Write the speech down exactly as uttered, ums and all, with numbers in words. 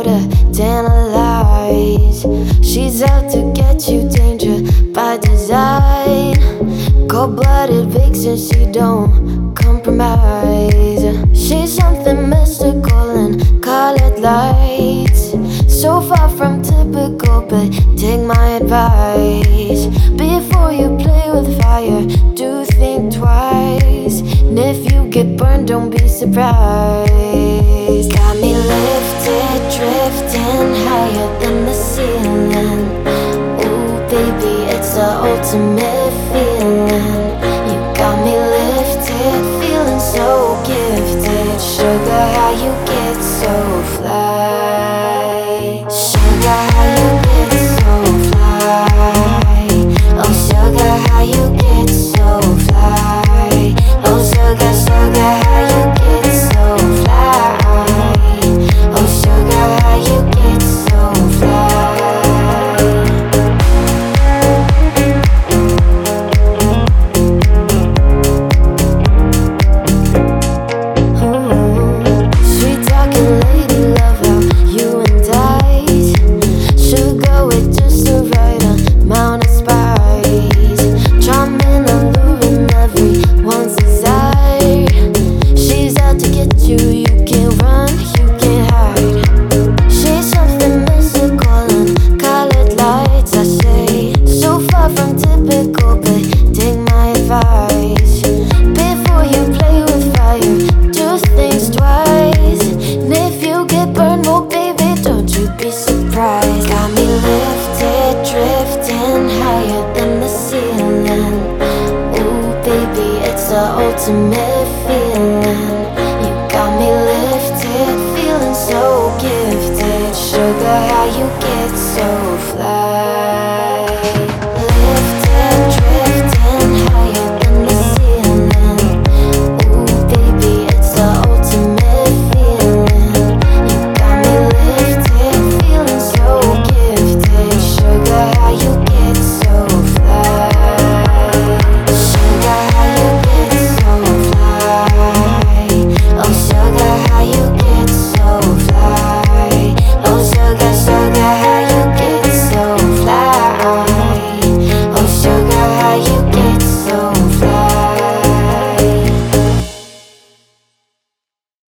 to tantalize. She's out to get you, danger by design. Cold-blooded vixen, she don't compromise. She's something mystical and colored lights. So far from typical, but take my advice. Before you play with fire, do think twice. And if you get burned, don't be surprised. Got me lifted, drifting higher than the ceiling. Ooh, baby, it's the ultimate feeling. You got me lifted, feeling so gifted. Sugar, how you get so fly? Sugar, how you get so fly? Oh, sugar, how you get so fly? Oh, sugar, sugar, how you get so fly? Oh, sugar, how you get so fly? Ooh, sweet talking lady lover, you and I should go with just the right amount of spice. Charming, alluring, everyone's desire. She's out to get you, you can't run, you can't hide. She's something mystical and colored lights, I say. So far from typical, but take my advice. Before you play with fire, just think twice. And if you get burned, well baby, don't you be surprised. Got me lifted, drifting higher than the ceiling. Ooh, baby, it's the ultimate feeling. You got me lifted, feeling so gifted. Sugar, how you